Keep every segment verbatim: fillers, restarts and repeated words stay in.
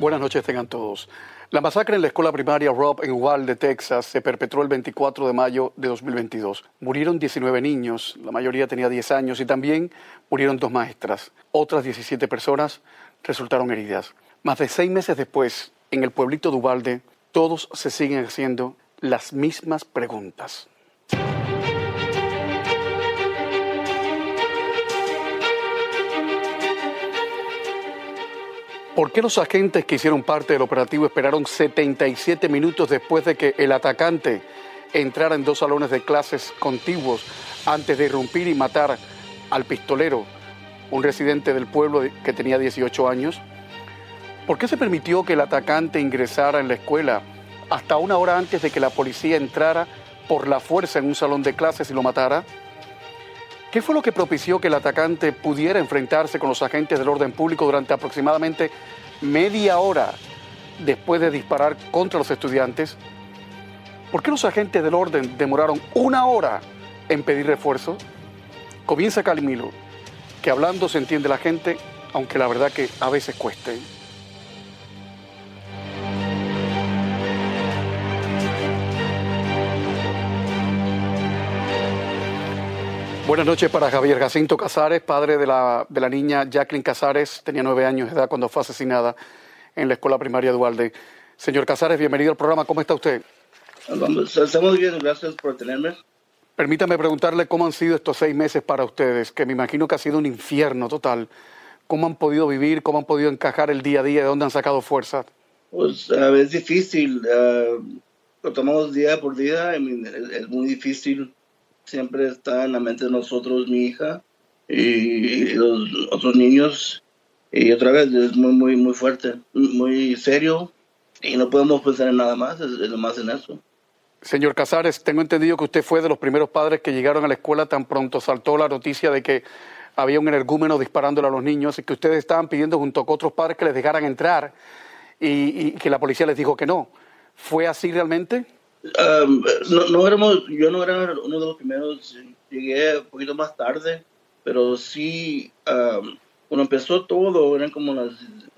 Buenas noches tengan todos. La masacre en la escuela primaria Robb en Uvalde, Texas, se perpetró el veinticuatro de mayo de dos mil veintidós. Murieron diecinueve niños, la mayoría tenía diez años, y también murieron dos maestras. Otras diecisiete personas resultaron heridas. Más de seis meses después, en el pueblito de Uvalde, todos se siguen haciendo las mismas preguntas. ¿Por qué los agentes que hicieron parte del operativo esperaron setenta y siete minutos después de que el atacante entrara en dos salones de clases contiguos antes de irrumpir y matar al pistolero, un residente del pueblo que tenía dieciocho años? ¿Por qué se permitió que el atacante ingresara en la escuela hasta una hora antes de que la policía entrara por la fuerza en un salón de clases y lo matara? ¿Qué fue lo que propició que el atacante pudiera enfrentarse con los agentes del orden público durante aproximadamente media hora después de disparar contra los estudiantes? ¿Por qué los agentes del orden demoraron una hora en pedir refuerzo? Comienza Calimilo, que hablando se entiende la gente, aunque la verdad que a veces cueste. Buenas noches para Javier Jacinto Casares, padre de la, de la niña Jacqueline Casares. Tenía nueve años de edad cuando fue asesinada en la escuela primaria de Uvalde. Señor Casares, bienvenido al programa. ¿Cómo está usted? Estamos bien, gracias por tenerme. Permítame preguntarle cómo han sido estos seis meses para ustedes, que me imagino que ha sido un infierno total. ¿Cómo han podido vivir? ¿Cómo han podido encajar el día a día? ¿De dónde han sacado fuerza? Pues uh, es difícil. Uh, lo tomamos día por día. I mean, es, es muy difícil. Siempre está en la mente de nosotros, mi hija y los otros niños. Y otra vez es muy, muy, muy fuerte, muy serio. Y no podemos pensar en nada más, es, es lo más en eso. Señor Casares, tengo entendido que usted fue de los primeros padres que llegaron a la escuela tan pronto saltó la noticia de que había un energúmeno disparándole a los niños y que ustedes estaban pidiendo junto con otros padres que les dejaran entrar y, y que la policía les dijo que no. ¿Fue así realmente? Um, no, no éramos, yo no era uno de los primeros, llegué un poquito más tarde, pero sí, um, cuando empezó todo, eran como las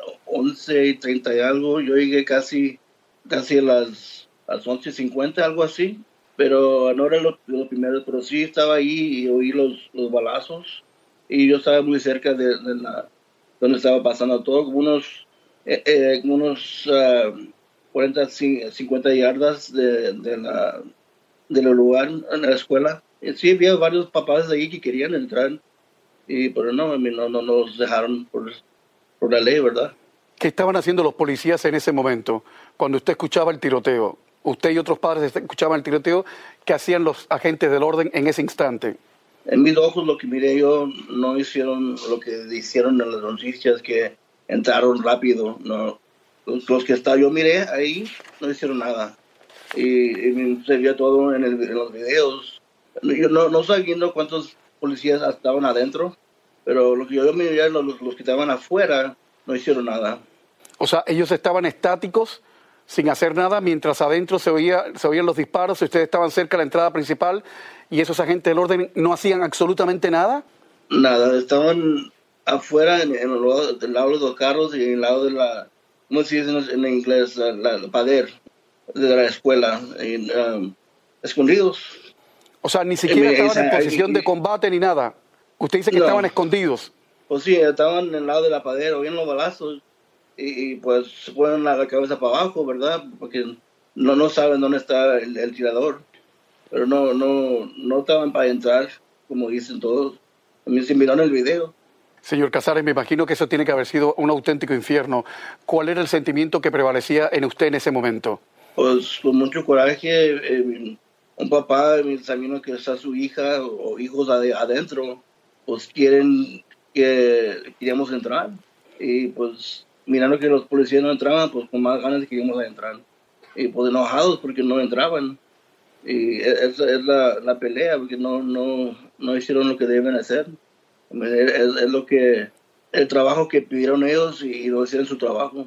once y treinta y algo, yo llegué casi, casi a las, a las once y cincuenta, algo así, pero no era lo, lo primero, pero sí estaba ahí y oí los, los balazos, y yo estaba muy cerca de, de la, donde estaba pasando todo, como unos, eh, eh, como unos uh, cuarenta, cincuenta yardas de, de la, del lugar en la escuela. Y sí, había varios papás de ahí que querían entrar, y, pero no, no, no nos dejaron por, por la ley, ¿verdad? ¿Qué estaban haciendo los policías en ese momento, cuando usted escuchaba el tiroteo? Usted y otros padres escuchaban el tiroteo. ¿Qué hacían los agentes del orden en ese instante? En mis ojos, lo que miré yo, no hicieron lo que hicieron en las noticias, que entraron rápido, no. Los, los que está, yo miré ahí, no hicieron nada. Y, y se vio todo en, el, en los videos. Yo no, no sabiendo cuántos policías estaban adentro, pero lo que yo miré, los, los que estaban afuera, no hicieron nada. O sea, ellos estaban estáticos, sin hacer nada, mientras adentro se, oía, se oían los disparos, y ustedes estaban cerca de la entrada principal, y esos agentes del orden no hacían absolutamente nada. Nada, estaban afuera, en, en el, lado, del lado de los carros y en el lado de la... ¿Cómo se dice en inglés? La, la, la pader de la escuela, y, um, escondidos. O sea, ni siquiera eh, estaban esa, en posición y, de combate ni nada. Usted dice que no, estaban escondidos. Pues sí, estaban en el lado de la pader, oían los balazos, y, y pues se ponen la cabeza para abajo, ¿verdad? Porque no, no saben dónde está el, el tirador. Pero no, no, no estaban para entrar, como dicen todos. A mí se miraron el video. Señor Casares, me imagino que eso tiene que haber sido un auténtico infierno. ¿Cuál era el sentimiento que prevalecía en usted en ese momento? Pues con mucho coraje, eh, un papá, sabiendo que está su hija o hijos adentro, pues quieren que queríamos entrar. Y pues mirando que los policías no entraban, pues con más ganas queríamos entrar. Y pues enojados porque no entraban. Y esa es la, la pelea, porque no, no, no hicieron lo que deben hacer. Es, es lo que, el trabajo que pidieron ellos y no hicieron su trabajo.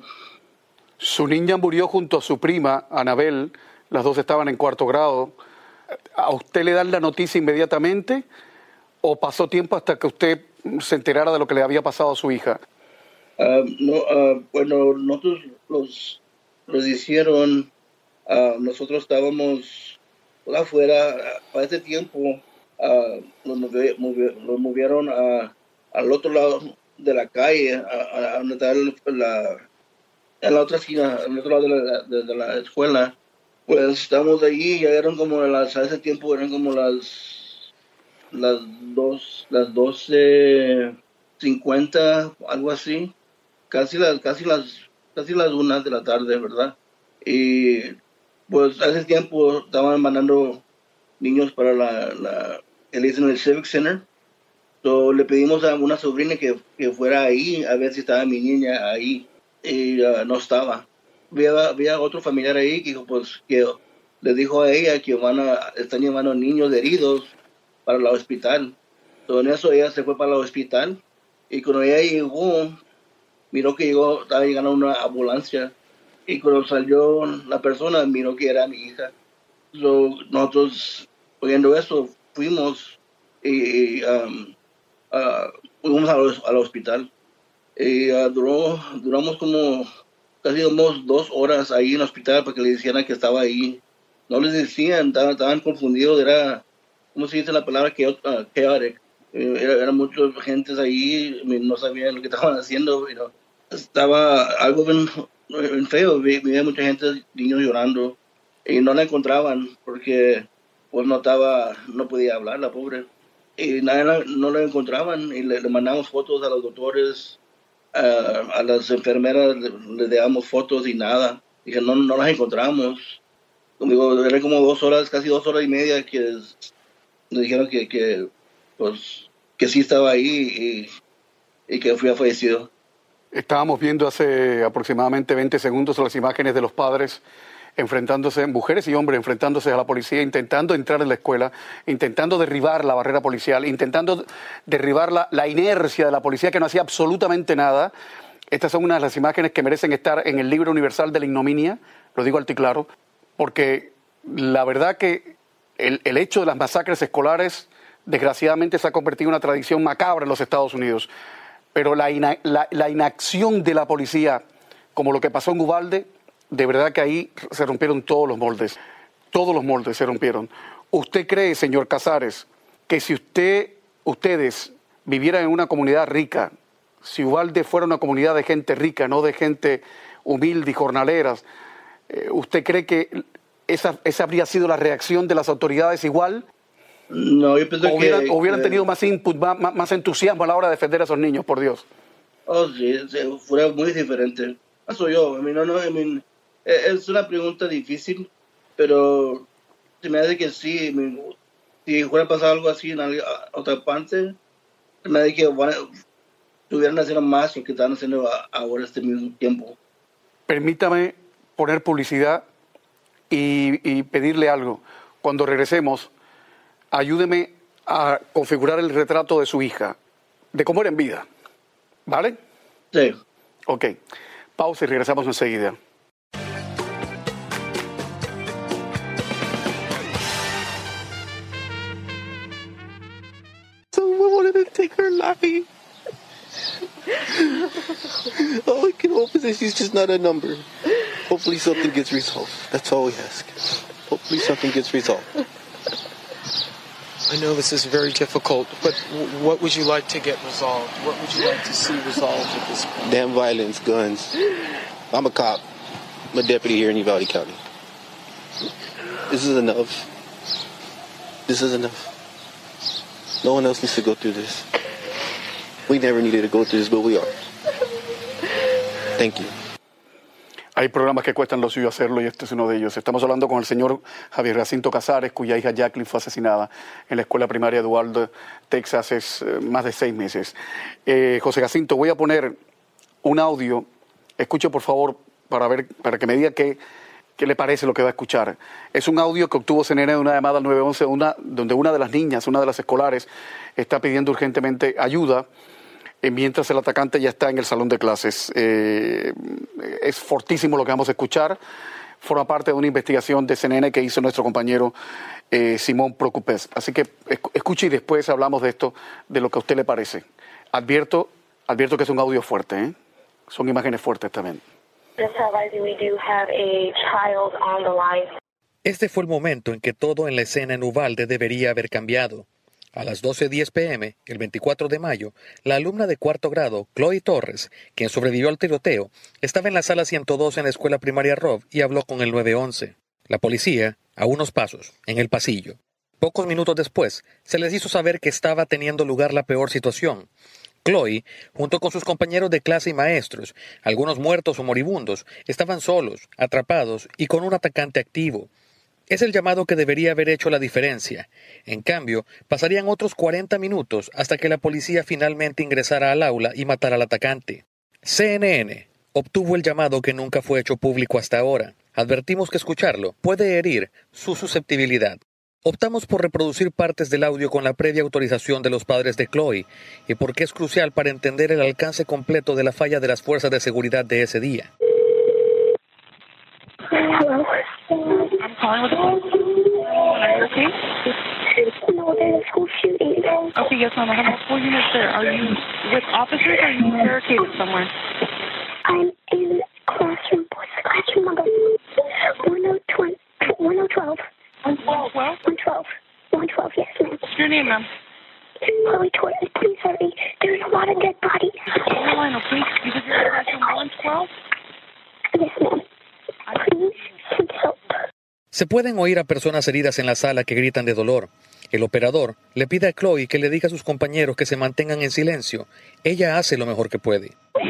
Su niña murió junto a su prima, Anabel. Las dos estaban en cuarto grado. ¿A usted le dan la noticia inmediatamente o pasó tiempo hasta que usted se enterara de lo que le había pasado a su hija? Uh, no, uh, bueno, nosotros los, los hicieron, uh, nosotros estábamos afuera. Para ese tiempo uh, los, movi movi los movieron a, al otro lado de la calle, a, a donde está la, en la otra esquina, al otro lado de la, de, de la escuela. Pues estamos allí, ya eran como las, a ese tiempo eran como las, las dos, las doce cincuenta, algo así, casi las, casi las, casi las una de la tarde, ¿verdad? Y pues a ese tiempo estaban mandando niños para la, la el, el Civic Center. So, le pedimos a una sobrina que, que fuera ahí a ver si estaba mi niña ahí, y uh, no estaba. Había, había otro familiar ahí que, pues, que le dijo a ella que van a, están llevando niños heridos para el hospital. So, en eso ella se fue para el hospital, y cuando ella llegó, miró que llegó, estaba llegando una ambulancia, y cuando salió la persona, miró que era mi hija. So, nosotros, oyendo eso, fuimos y um, uh, fuimos al, al hospital. Y uh, duró, duramos como casi unos dos horas ahí en el hospital para que le dijeran que estaba ahí. No les decían, estaban, estaban confundidos, era, ¿cómo se dice la palabra? Uh, chaotic. Era, era muchas gentes ahí, no sabían lo que estaban haciendo, pero estaba algo bien, bien feo. Había mucha gente, niños llorando, y no la encontraban porque pues no estaba, no podía hablar la pobre, y nadie, no la encontraban, y le, le mandamos fotos a los doctores, uh, a las enfermeras le, le damos fotos y nada. Dije, no, no las encontramos. Como digo, eran como dos horas, casi dos horas y media que nos dijeron que, que pues que sí estaba ahí y, y que fue fallecido. Estábamos viendo hace aproximadamente veinte segundos las imágenes de los padres enfrentándose, mujeres y hombres enfrentándose a la policía, intentando entrar en la escuela, intentando derribar la barrera policial, intentando derribar la, la inercia de la policía que no hacía absolutamente nada. Estas son unas de las imágenes que merecen estar en el libro universal de la ignominia, lo digo alto y claro, porque la verdad que el, el hecho de las masacres escolares desgraciadamente se ha convertido en una tradición macabra en los Estados Unidos. Pero la, ina, la, la inacción de la policía, como lo que pasó en Uvalde, de verdad que ahí se rompieron todos los moldes. Todos los moldes se rompieron. ¿Usted cree, señor Casares, que si usted, ustedes vivieran en una comunidad rica, si Uvalde fuera una comunidad de gente rica, no de gente humilde y jornaleras, eh, ¿usted cree que esa, esa habría sido la reacción de las autoridades igual? No, yo pienso o hubieran, que... O hubieran eh, tenido más input, más, más entusiasmo a la hora de defender a esos niños, por Dios. Oh, sí, sí, fuera muy diferente. Eso yo, I mean, no, no, I mean, es una pregunta difícil, pero se me hace que sí. I mean, si fuera pasado algo así en otra parte, se me hace que van a, estuvieran haciendo más lo que están haciendo ahora este mismo tiempo. Permítame poner publicidad y, y pedirle algo. Cuando regresemos, ayúdeme a configurar el retrato de su hija, de cómo era en vida. ¿Vale? Sí. Ok. Pausa y regresamos enseguida. Someone wanted to take her life. All we can hope is that she's just not a number. Hopefully something gets resolved. That's all we ask. Hopefully something gets resolved. I know this is very difficult, but w- what would you like to get resolved? What would you like to see resolved at this point? Damn violence, guns. I'm a cop. I'm a deputy here in Uvalde County. This is enough. This is enough. No one else needs to go through this. We never needed to go through this, but we are. Thank you. Hay programas que cuestan lo suyo hacerlo y este es uno de ellos. Estamos hablando con el señor Javier Jacinto Casares, cuya hija Jacqueline fue asesinada en la escuela primaria de Uvalde, Texas, hace eh, más de seis meses. Eh, José Jacinto, voy a poner un audio. Escuche, por favor, para ver, para que me diga qué, qué le parece lo que va a escuchar. Es un audio que obtuvo C N N de una llamada al nueve once, una, donde una de las niñas, una de las escolares, está pidiendo urgentemente ayuda, mientras el atacante ya está en el salón de clases. Eh, es fortísimo lo que vamos a escuchar. Forma parte de una investigación de C N N que hizo nuestro compañero eh, Simón Procupés. Así que escuche y después hablamos de esto, de lo que a usted le parece. Advierto, advierto que es un audio fuerte, ¿eh? Son imágenes fuertes también. Este fue el momento en que todo en la escena en Uvalde debería haber cambiado. A las doce diez pe eme, el veinticuatro de mayo, la alumna de cuarto grado, Chloe Torres, quien sobrevivió al tiroteo, estaba en la sala ciento dos en la escuela primaria Robb y habló con el nueve once. La policía, a unos pasos, en el pasillo. Pocos minutos después, se les hizo saber que estaba teniendo lugar la peor situación. Chloe, junto con sus compañeros de clase y maestros, algunos muertos o moribundos, estaban solos, atrapados y con un atacante activo. Es el llamado que debería haber hecho la diferencia. En cambio, pasarían otros cuarenta minutos hasta que la policía finalmente ingresara al aula y matara al atacante. C N N obtuvo el llamado que nunca fue hecho público hasta ahora. Advertimos que escucharlo puede herir su susceptibilidad. Optamos por reproducir partes del audio con la previa autorización de los padres de Chloe y porque es crucial para entender el alcance completo de la falla de las fuerzas de seguridad de ese día. Hello. I'm calling with the police. Are you okay? No, there's a school shooting. Okay, yes, ma'am. I have multiple units there. Are you with officers or are you barricaded somewhere? I'm in classroom. What's the classroom number? one oh twelve. one twelve? one twelve. one twelve, yes, ma'am. What's your name, ma'am? Chloe Torres. Please hurry. There's a lot of dead bodies. Carolina, please. You said you're in classroom one twelve? Yes, ma'am. Se pueden oír a personas heridas en la sala que gritan de dolor. El operador le pide a Chloe que le diga a sus compañeros que se mantengan en silencio. Ella hace lo mejor que puede.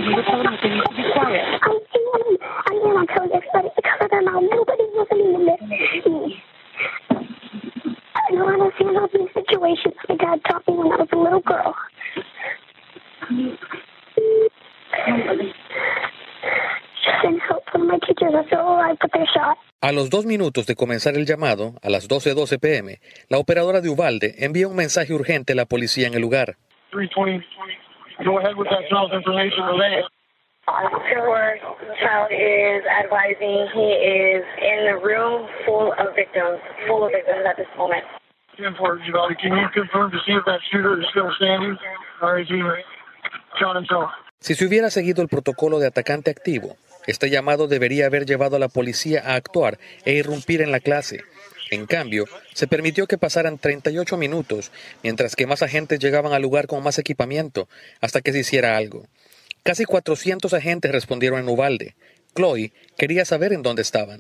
A los dos minutos de comenzar el llamado, a las doce doce pe eme, la operadora de Uvalde envía un mensaje urgente a la policía en el lugar. Si se hubiera seguido el protocolo de atacante activo, este llamado debería haber llevado a la policía a actuar e irrumpir en la clase. En cambio, se permitió que pasaran treinta y ocho minutos, mientras que más agentes llegaban al lugar con más equipamiento, hasta que se hiciera algo. Casi cuatrocientos agentes respondieron en Uvalde. Chloe quería saber en dónde estaban.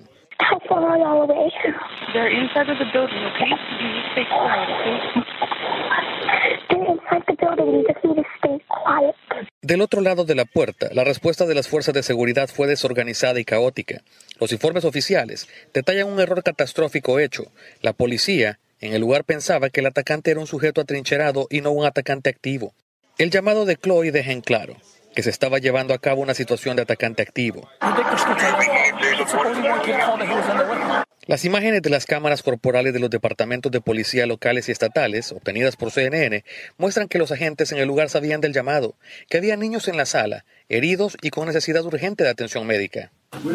Del otro lado de la puerta, la respuesta de las fuerzas de seguridad fue desorganizada y caótica. Los informes oficiales detallan un error catastrófico hecho. La policía, en el lugar, pensaba que el atacante era un sujeto atrincherado y no un atacante activo. El llamado de Chloe deja en claro que se estaba llevando a cabo una situación de atacante activo. Las imágenes de las cámaras corporales de los departamentos de policía locales y estatales, obtenidas por C N N, muestran que los agentes en el lugar sabían del llamado, que había niños en la sala, heridos y con necesidad urgente de atención médica.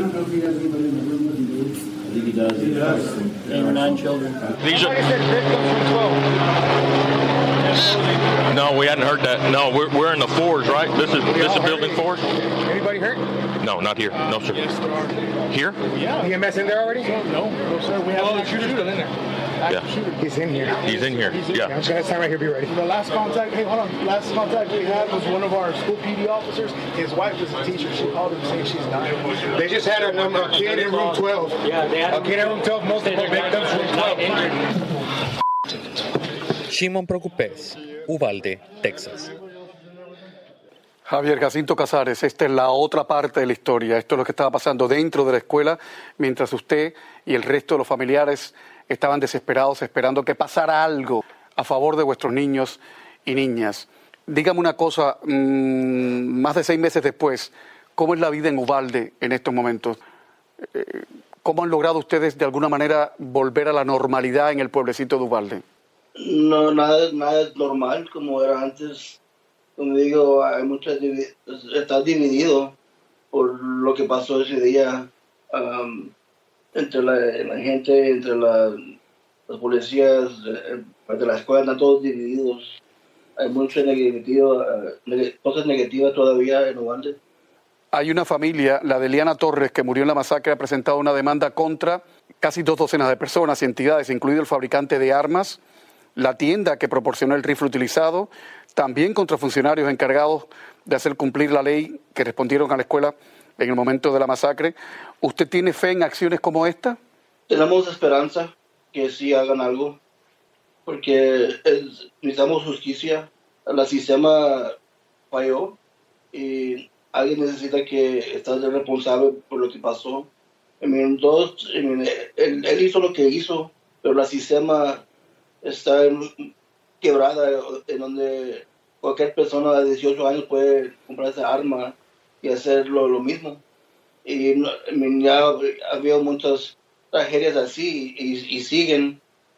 No, we hadn't heard that. No, we're we're in the fours, right? This is this is building fours. Anybody hurt? No, not here. No, sir. Here? Yeah. E M S in there already? No, no, sir. We have a shooter in there. Yeah. He's in here. He's in here. Yeah. I'm just gonna stand right here. Be ready. The last contact. Hey, hold on. Last contact we had was one of our school P D officers. His wife was a teacher. She called him saying she's not. They just had a number. A kid in room twelve. Yeah, they had a kid in room twelve. Multiple victims. Room twelve. Shimon Procupés, Uvalde, Texas. Javier Jacinto Casares, esta es la otra parte de la historia. Esto es lo que estaba pasando dentro de la escuela, mientras usted y el resto de los familiares estaban desesperados esperando que pasara algo a favor de vuestros niños y niñas. Dígame una cosa, mmm, más de seis meses después, ¿cómo es la vida en Uvalde en estos momentos? ¿Cómo han logrado ustedes de alguna manera volver a la normalidad en el pueblecito de Uvalde? No, nada, nada es normal como era antes. Como digo, hay muchas está dividido por lo que pasó ese día um, entre la, la gente, entre la, los policías, de la escuela, están todos divididos. Hay mucho negativo, uh, neg cosas negativas todavía en Uvalde. Hay una familia, la de Liana Torres, que murió en la masacre, ha presentado una demanda contra casi dos docenas de personas y entidades, incluido el fabricante de armas, la tienda que proporcionó el rifle utilizado, también contra funcionarios encargados de hacer cumplir la ley que respondieron a la escuela en el momento de la masacre. ¿Usted tiene fe en acciones como esta? Tenemos esperanza que sí hagan algo, porque es, necesitamos justicia. El sistema falló y alguien necesita que esté responsable por lo que pasó. I mean, dos, I mean, él, él hizo lo que hizo, pero el sistema está en, quebrada, en donde cualquier persona de dieciocho años puede comprar esa arma y hacer lo, lo mismo. Y I mean, ya ha habido muchas tragedias así y, y siguen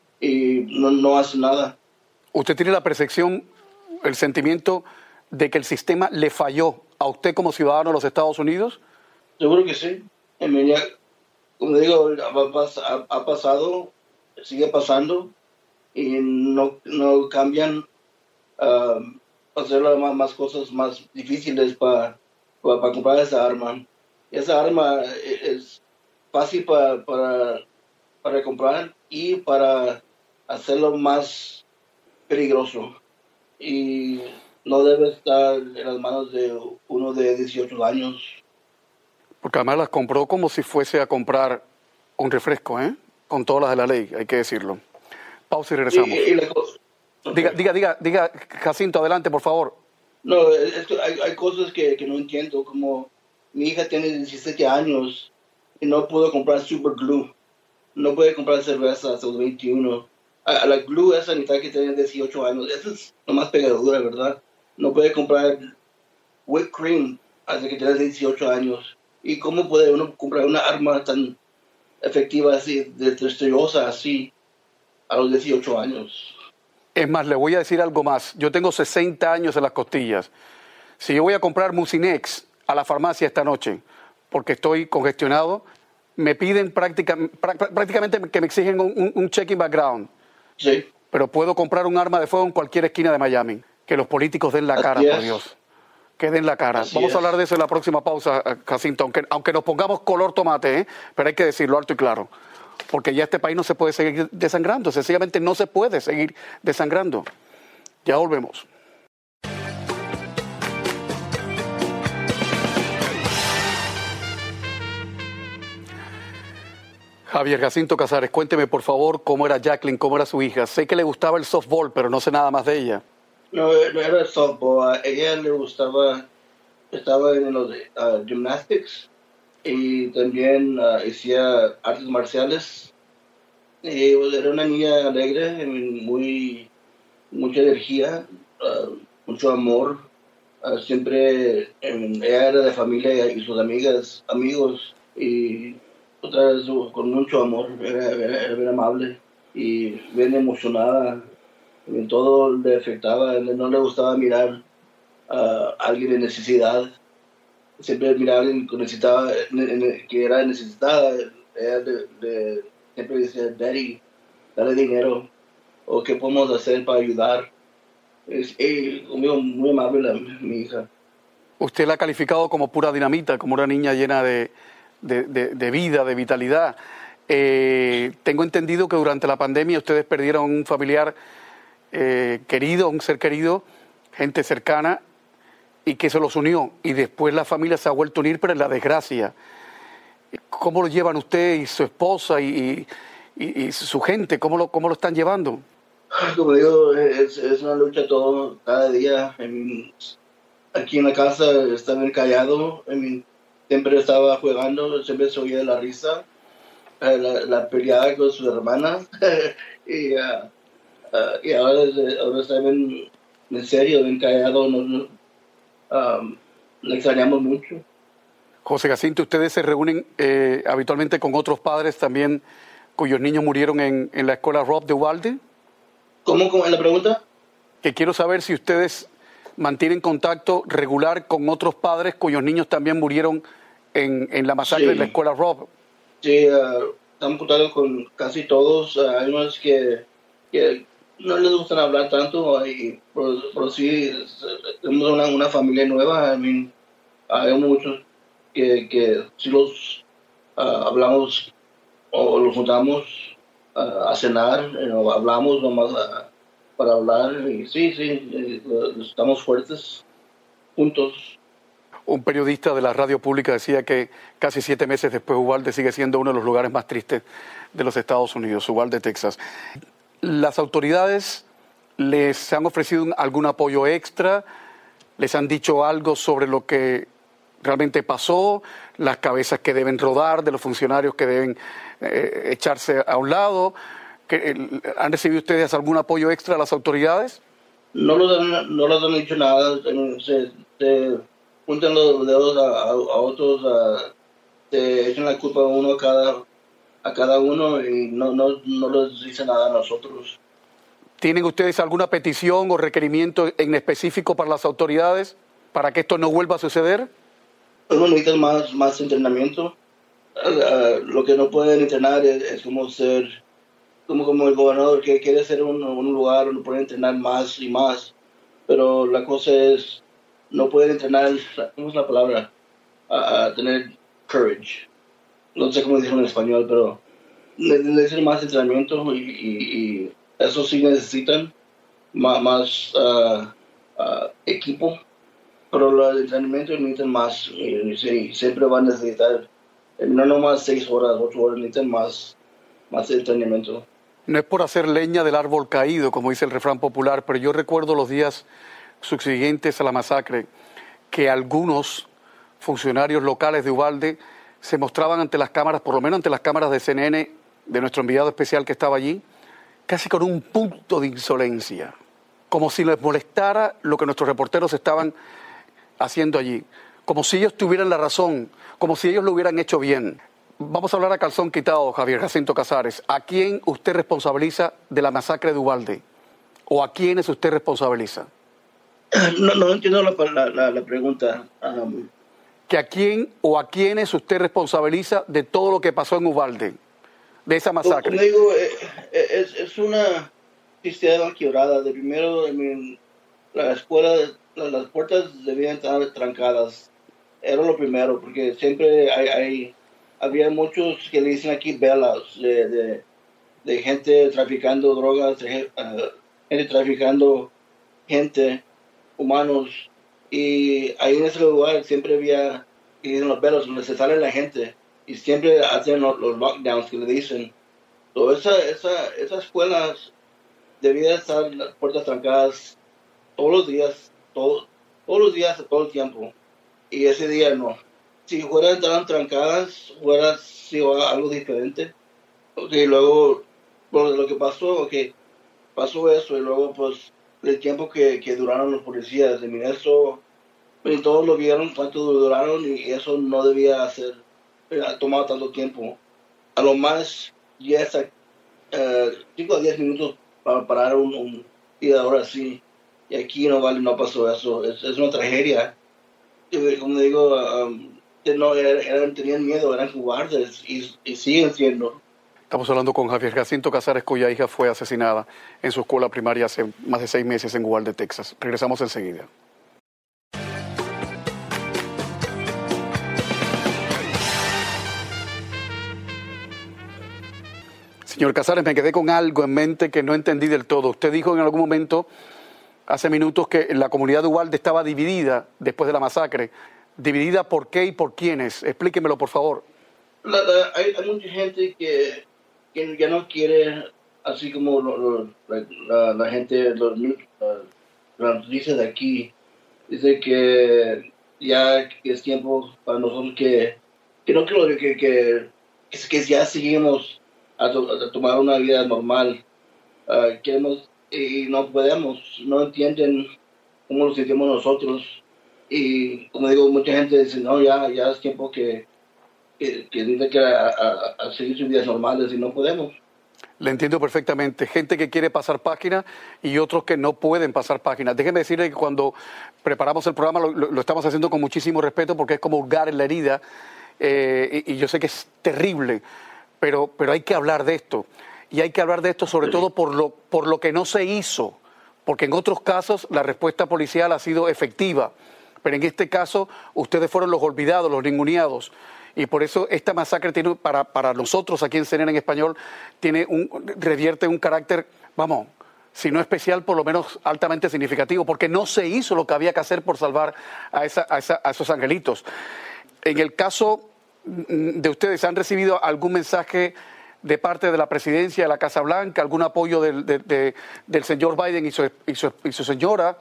y no, no hacen nada. ¿Usted tiene la percepción, el sentimiento de que el sistema le falló a usted como ciudadano de los Estados Unidos? Seguro que sí. I mean, ya, como digo, ha, ha pasado, sigue pasando y no, no cambian, uh, hacer más, más cosas más difíciles para pa, pa comprar esa arma. Esa arma es fácil pa, para, para comprar y para hacerlo más peligroso. Y no debe estar en las manos de uno de dieciocho años. Porque además las compró como si fuese a comprar un refresco, ¿eh? Con todas las de la ley, hay que decirlo. Pausa y regresamos. Y, y la cosa, okay. Diga, diga, diga, diga, Jacinto, adelante, por favor. No, es que hay, hay cosas que, que no entiendo, como mi hija tiene diecisiete años y no pudo comprar super glue. No puede comprar cerveza hasta los veintiuno. A, a la glue esa necesita que tiene dieciocho años. Esa es nomás pegadura, ¿verdad? No puede comprar whipped cream hasta que tiene dieciocho años. ¿Y cómo puede uno comprar una arma tan efectiva así, destriosa así, a los dieciocho años? Es más, le voy a decir algo más. Yo tengo sesenta años en las costillas. Si yo voy a comprar Mucinex a la farmacia esta noche, porque estoy congestionado, me piden práctica, prácticamente que me exigen un, un checking background. Sí. Pero puedo comprar un arma de fuego en cualquier esquina de Miami. Que los políticos den la cara, Así por es. Dios. Que den la cara. Así Vamos es. a hablar de eso en la próxima pausa, Jacinto. Aunque, aunque nos pongamos color tomate, ¿eh? Pero hay que decirlo alto y claro. Porque ya este país no se puede seguir desangrando. Sencillamente no se puede seguir desangrando. Ya volvemos. Javier Jacinto Casares, cuénteme por favor cómo era Jacqueline, cómo era su hija. Sé que le gustaba el softball, pero no sé nada más de ella. No, no era el softball. A ella le gustaba, estaba en los uh, gymnastics y también uh, hacía artes marciales. Y, pues, era una niña alegre, muy, mucha energía, uh, mucho amor. Uh, siempre um, ella era de familia y sus amigas, amigos, y otra vez con mucho amor, era, era, era bien amable y bien emocionada. En todo le afectaba, no le gustaba mirar a alguien en necesidad. Siempre miraba a alguien que necesitaba, que era necesitada. Ella de, de, siempre decía, Daddy, dale dinero, o qué podemos hacer para ayudar. Es eh, conmigo muy amable la, mi hija. Usted la ha calificado como pura dinamita, como una niña llena de, de, de, de vida, de vitalidad. Eh, tengo entendido que durante la pandemia ustedes perdieron un familiar Eh, querido, un ser querido, gente cercana, y que se los unió, y después la familia se ha vuelto a unir, pero en la desgracia. ¿Cómo lo llevan usted y su esposa y, y, y su gente? ¿Cómo lo, cómo lo están llevando? Como digo, es, es una lucha todo, cada día. I mean, aquí en la casa estaba bien callado, I mean, siempre estaba jugando, siempre se oía la risa, la, la peleada con sus hermanas, y... Uh, Uh, y ahora, ahora está bien, en serio, bien callado, no, no, um, le extrañamos mucho. José Jacinto, ¿ustedes se reúnen eh, habitualmente con otros padres también cuyos niños murieron en, en la escuela Robb de Uvalde? ¿Cómo, cómo es la pregunta? Que quiero saber si ustedes mantienen contacto regular con otros padres cuyos niños también murieron en, en la masacre Sí. en la escuela Robb. Sí, uh, estamos contando con casi todos. Uh, hay unos que, que no les gustan hablar tanto, y, pero, pero sí, tenemos una, una familia nueva. I mean, hay muchos, que, que si los uh, hablamos o los juntamos uh, a cenar, you know, hablamos nomás uh, para hablar y sí, sí, eh, estamos fuertes juntos. Un periodista de la radio pública decía que casi siete meses después Uvalde sigue siendo uno de los lugares más tristes de los Estados Unidos, Uvalde, Texas. ¿Las autoridades les han ofrecido algún apoyo extra? ¿Les han dicho algo sobre lo que realmente pasó? ¿Las cabezas que deben rodar de los funcionarios que deben eh, echarse a un lado? ¿Que, ¿Han recibido ustedes algún apoyo extra a las autoridades? No les han, no les han dicho nada. Se, se juntan los dedos a, a, a otros, a, se echan la culpa a uno a cada, a cada uno y no, no, no les dice nada a nosotros. ¿Tienen ustedes alguna petición o requerimiento en específico para las autoridades para que esto no vuelva a suceder? Uno necesita más, más entrenamiento. Uh, uh, lo que no pueden entrenar es, es como ser, como, como el gobernador que quiere ser un, un lugar donde pueden entrenar más y más. Pero la cosa es, no pueden entrenar, ¿cómo es la palabra? A uh, tener courage. No sé cómo decirlo en español, pero necesitan más entrenamiento y, y, y eso sí necesitan más, más uh, uh, equipo. Pero el entrenamiento necesitan más y, y siempre van a necesitar, no nomás seis horas, ocho horas, necesitan más, más entrenamiento. No es por hacer leña del árbol caído, como dice el refrán popular, pero yo recuerdo los días subsiguientes a la masacre que algunos funcionarios locales de Uvalde se mostraban ante las cámaras, por lo menos ante las cámaras de C N N, de nuestro enviado especial que estaba allí, casi con un punto de insolencia, como si les molestara lo que nuestros reporteros estaban haciendo allí, como si ellos tuvieran la razón, como si ellos lo hubieran hecho bien. Vamos a hablar a calzón quitado, Javier Jacinto Casares. ¿A quién usted responsabiliza de la masacre de Uvalde? ¿O a quiénes usted responsabiliza? No, no entiendo la, la, la pregunta. Um... ¿Que a quién o a quiénes usted responsabiliza de todo lo que pasó en Uvalde, de esa masacre? Como digo, es, es una sistema quebrada. De primero, I mean, la escuela, las, las puertas debían estar trancadas. Era lo primero, porque siempre hay... hay había muchos que le dicen aquí velas de, de, de gente traficando drogas, de, uh, gente traficando gente, humanos. Y ahí en ese lugar siempre había, que dicen los velas, donde se sale la gente. Y siempre hacen los, los lockdowns que le dicen. So, esa, esa, esas escuelas debían estar las puertas trancadas todos los días, todo, todos los días, todo el tiempo. Y ese día no. Si fueran tan trancadas, hubiera sido algo diferente. Okay, luego, pues, lo que pasó, okay, pasó eso, y luego, pues, el tiempo que, que duraron los policías, de mí, eso, y todos lo vieron, cuánto duraron, y eso no debía hacer, ha tomado tanto tiempo. A lo más, diez a cinco a diez minutos para parar un, un tirador así, y aquí no vale, no pasó eso, es, es una tragedia. Y, como digo, um, no eran, tenían miedo, eran cobardes y, y siguen siendo. Estamos hablando con Javier Jacinto Casares, cuya hija fue asesinada en su escuela primaria hace más de seis meses en Uvalde, Texas. Regresamos enseguida. Señor Casares, me quedé con algo en mente que no entendí del todo. Usted dijo en algún momento, hace minutos, que la comunidad de Uvalde estaba dividida después de la masacre. ¿Dividida por qué y por quiénes? Explíquemelo, por favor. La, la, hay, hay mucha gente que, que ya no quiere, así como lo, lo, la, la, la gente, los, las noticias de aquí, dice que ya es tiempo para nosotros que, que no creo que, que, que, que ya seguimos a, to, a tomar una vida normal. Uh, queremos y no podemos, no entienden cómo nos sentimos nosotros. Y como digo, mucha gente dice, no, ya, ya es tiempo que, que, que dice que a, a, a seguir sus vidas normales y no podemos. Le entiendo perfectamente. Gente que quiere pasar página y otros que no pueden pasar página. Déjeme decirle que cuando preparamos el programa lo, lo, lo estamos haciendo con muchísimo respeto porque es como hurgar en la herida eh, y, y yo sé que es terrible, pero, pero hay que hablar de esto. Y hay que hablar de esto sobre sí. todo por lo, por lo que no se hizo, porque en otros casos la respuesta policial ha sido efectiva. pero en este caso ustedes fueron los olvidados, los ninguneados. Y por eso esta masacre tiene, para, para nosotros aquí en C N N en español, tiene un, revierte un carácter, vamos, si no especial, por lo menos altamente significativo, porque no se hizo lo que había que hacer por salvar a, esa, a, esa, a esos angelitos. En el caso de ustedes, ¿han recibido algún mensaje de parte de la presidencia de la Casa Blanca, algún apoyo del, de, de, del señor Biden y su, y su, y su señora?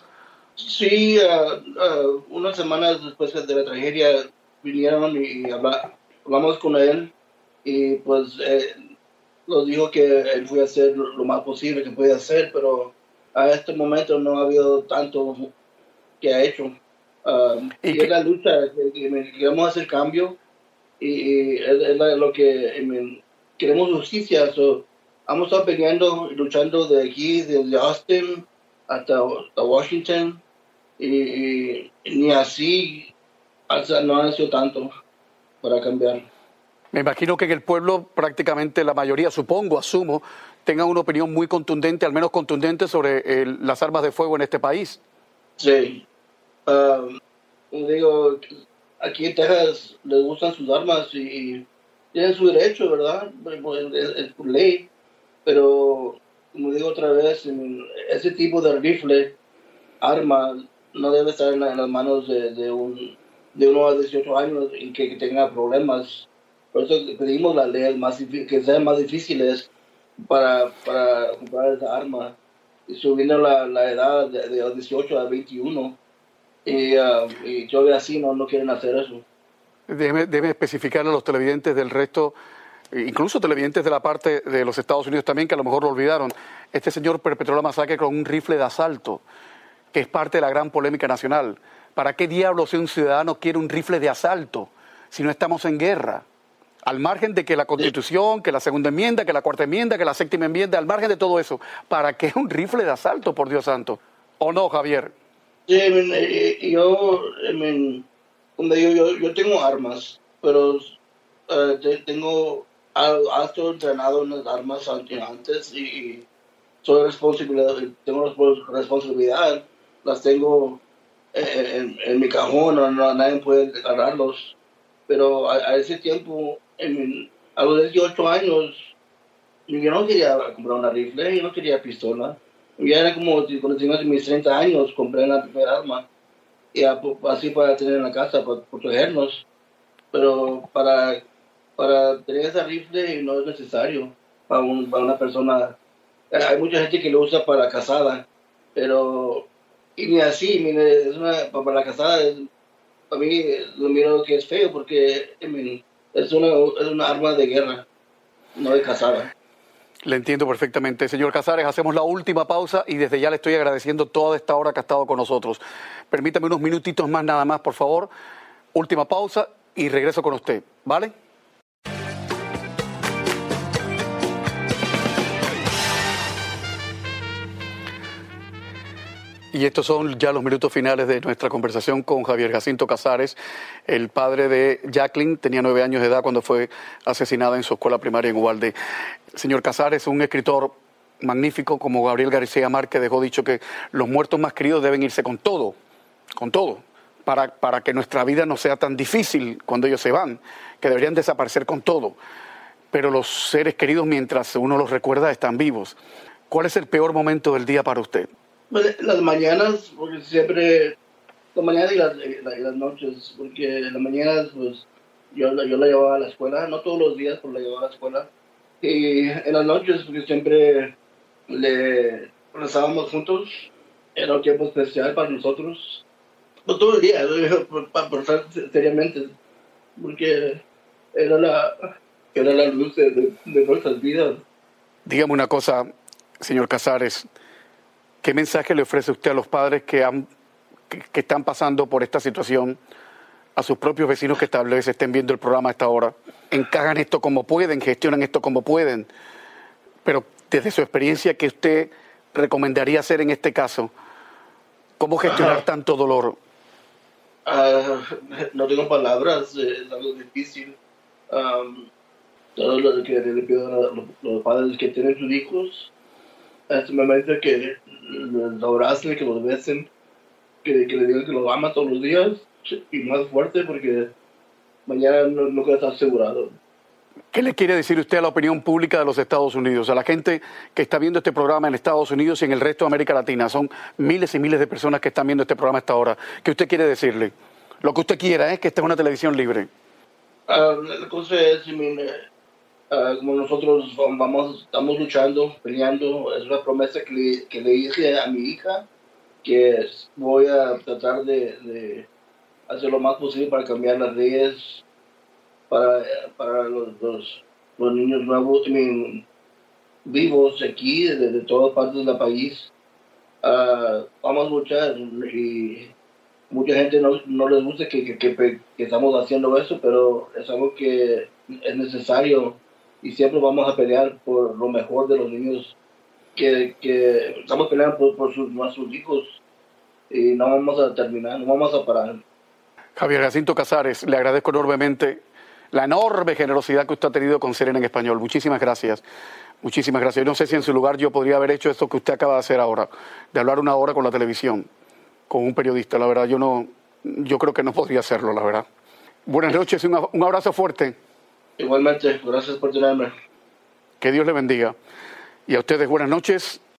Sí, uh, uh, unas semanas después de la tragedia vinieron y habla, hablamos con él y pues eh, nos dijo que él fue a hacer lo más posible que puede hacer, pero a este momento no ha habido tanto que ha hecho. Uh, y, y es la lucha que, que queremos hacer cambio y, y es, es lo que I mean, queremos justicia. So, hemos estado peleando y luchando de aquí, desde Austin hasta, hasta Washington y, y, y ni así no ha sido tanto para cambiar. Me imagino que en el pueblo prácticamente la mayoría, supongo, asumo, tengan una opinión muy contundente, al menos contundente, sobre el, las armas de fuego en este país. Sí. Um, digo, aquí en Texas les gustan sus armas y, y tienen su derecho, ¿verdad? Es, es por ley. Pero, como digo otra vez, ese tipo de rifle, arma, no debe estar en, la, en las manos de, de un de uno a dieciocho años y que, que tenga problemas. Por eso pedimos las leyes más, que sean más difíciles para, para comprar esa arma. Y subiendo la, la edad de, de dieciocho a veintiuno. Y, uh, y todavía así no, no quieren hacer eso. Déjeme, déjeme especificarle a los televidentes del resto, incluso televidentes de la parte de los Estados Unidos también, que a lo mejor lo olvidaron. Este señor perpetró la masacre con un rifle de asalto, que es parte de la gran polémica nacional. ¿Para qué diablos si un ciudadano quiere un rifle de asalto si no estamos en guerra? Al margen de que la Constitución, que la segunda enmienda, que la cuarta enmienda, que la séptima enmienda, al margen de todo eso, ¿para qué un rifle de asalto, por Dios santo? ¿O no, Javier? Sí, I mean, eh, yo, I mean, como digo, yo, yo tengo armas, pero uh, tengo, he entrenado en las armas antes y, y soy responsabilidad, tengo responsabilidad, las tengo En, en mi cajón, no, no, nadie puede agarrarlos. Pero a, a ese tiempo, en, a los dieciocho años, yo no quería comprar una rifle, yo no quería pistola. Ya era como cuando tenía mis treinta años, compré la primera arma, y a, así para tener en la casa, para protegernos. Pero para, para tener esa rifle no es necesario para, un, para una persona. Hay mucha gente que lo usa para casada, pero y ni así, mire, es una, para la casada, es, para mí lo miro que es feo porque I mean, es, una, es una arma de guerra, no de casada. Le entiendo perfectamente. Señor Casares, hacemos la última pausa y desde ya le estoy agradeciendo toda esta hora que ha estado con nosotros. Permítame unos minutitos más nada más, por favor. Última pausa y regreso con usted, ¿vale? Y estos son ya los minutos finales de nuestra conversación con Javier Jacinto Casares, el padre de Jacqueline. Tenía nueve años de edad cuando fue asesinada en su escuela primaria en Uvalde. Señor Casares, un escritor magnífico como Gabriel García Márquez dejó dicho que los muertos más queridos deben irse con todo, con todo, para, para que nuestra vida no sea tan difícil cuando ellos se van, que deberían desaparecer con todo. Pero los seres queridos, mientras uno los recuerda, están vivos. ¿Cuál es el peor momento del día para usted? Las mañanas, porque siempre, las mañanas y las, y las noches, porque en las mañanas, pues, yo, yo la llevaba a la escuela, no todos los días, pero la llevaba a la escuela. Y en las noches, porque siempre le rezábamos juntos, era un tiempo especial para nosotros. Pues todo el día, para pensar seriamente, porque era la, era la luz de, de, de nuestras vidas. Dígame una cosa, señor Casares. ¿Qué mensaje le ofrece usted a los padres que, han, que, que están pasando por esta situación, a sus propios vecinos que tal vez estén viendo el programa a esta hora? Encajan esto como pueden, gestionan esto como pueden, pero desde su experiencia, ¿qué usted recomendaría hacer en este caso? ¿Cómo gestionar uh, tanto dolor? Uh, no tengo palabras, es algo difícil. Um, todo lo que le pido a los, los padres que tienen sus hijos, es un momento que los abracen, que los besen, que, que le digan que lo ama todos los días y más fuerte porque mañana no, no queda asegurado. ¿Qué le quiere decir usted a la opinión pública de los Estados Unidos, a la gente que está viendo este programa en Estados Unidos y en el resto de América Latina? Son miles y miles de personas que están viendo este programa hasta ahora. ¿Qué usted quiere decirle? Lo que usted quiera es que esta es una televisión libre. Uh, la cosa es, I mean, uh, como nosotros vamos, estamos luchando, peleando, es una promesa que le, que le hice a mi hija, que voy a tratar de, de hacer lo más posible para cambiar las leyes para, para los, los, los niños nuevos, I mean, vivos aquí, de, de todas partes del país. Uh, vamos a luchar y mucha gente no, no les gusta que, que, que, que estamos haciendo eso, pero es algo que es necesario y siempre vamos a pelear por lo mejor de los niños, que, que estamos peleando por, por sus, nuestros hijos y no vamos a terminar, no vamos a parar. Javier Jacinto Casares, le agradezco enormemente la enorme generosidad que usted ha tenido con Serena en Español. Muchísimas gracias. Muchísimas gracias. Yo no sé si en su lugar yo podría haber hecho esto que usted acaba de hacer ahora, de hablar una hora con la televisión, con un periodista. La verdad, yo no, yo creo que no podría hacerlo, la verdad. Buenas noches, un, un abrazo fuerte. Igualmente, gracias por tenerme. Que Dios le bendiga. Y a ustedes buenas noches.